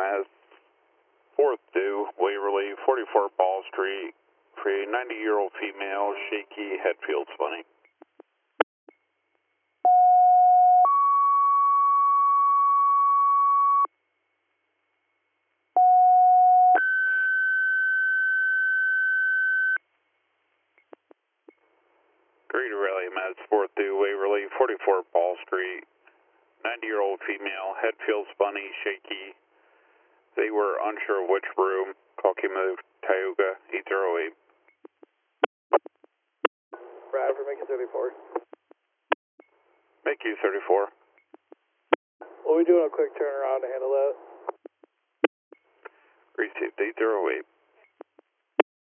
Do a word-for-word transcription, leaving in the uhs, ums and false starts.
Mass fourth due, Waverly, forty-four Ball Street, for a ninety-year-old female, shaky, head feels funny. Greater Rally Mass fourth due, Waverly, forty-four Ball Street, ninety-year-old female, head feels funny, shaky. They were unsure which room. Call Kimo Tioga eight zero eight. Brad for Mickey thirty-four. Mickey thirty-four. We'll be doing a quick turnaround to handle that. Received eight zero eight.